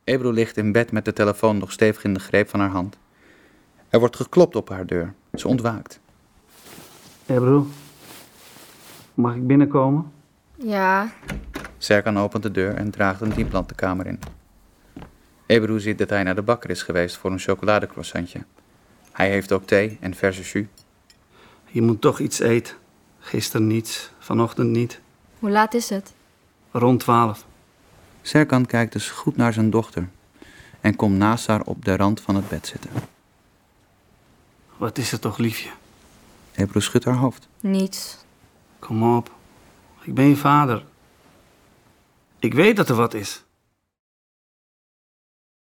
Ebru ligt in bed met de telefoon nog stevig in de greep van haar hand. Er wordt geklopt op haar deur. Ze ontwaakt. Ebru, mag ik binnenkomen? Ja. Serkan opent de deur en draagt een diepland de kamer in. Ebru ziet dat hij naar de bakker is geweest voor een chocoladecroissantje. Hij heeft ook thee en verse jus. Je moet toch iets eten. Gisteren niets, vanochtend niet. Hoe laat is het? Rond 12. Serkan kijkt dus goed naar zijn dochter en komt naast haar op de rand van het bed zitten. Wat is er toch, liefje? Ebru schudt haar hoofd. Niets. Kom op. Ik ben je vader. Ik weet dat er wat is.